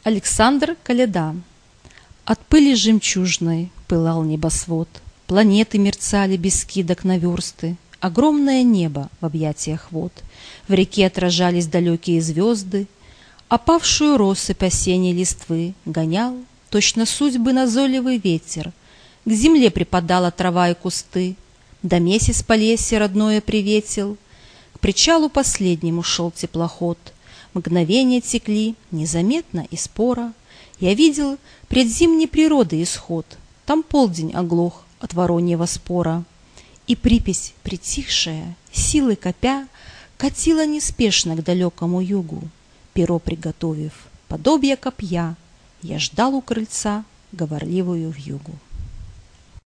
Александр Коляда. От пыли жемчужной пылал небосвод, планеты мерцали без скидок на версты, огромное небо в объятиях вод, в реке отражались далекие звезды, опавшую россыпь осенней листвы гонял, точно судьбы назойливый ветер, к земле припадала трава и кусты, да месяц Полесье родное приветил, к причалу последнему шел теплоход. Мгновения текли незаметно и споро. Я видел предзимней природы исход. Там полдень оглох от вороньего спора. И припись притихшая, силы копя, катила неспешно к далекому югу. Перо приготовив, подобие копья, я ждал у крыльца говорливую вьюгу.